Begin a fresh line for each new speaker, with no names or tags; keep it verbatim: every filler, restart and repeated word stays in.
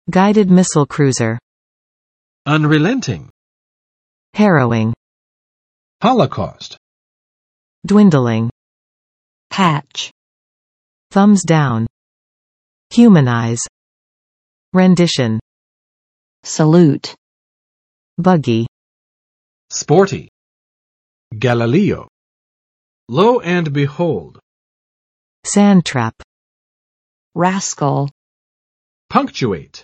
Guided missile cruiser.
Unrelenting.
Harrowing.
Holocaust.
Dwindling.
Patch.
Thumbs down. Humanize. Rendition.
Salute.
Buggy.
Sporty. Galileo. Lo and behold.
Sand trap.
Rascal.
Punctuate.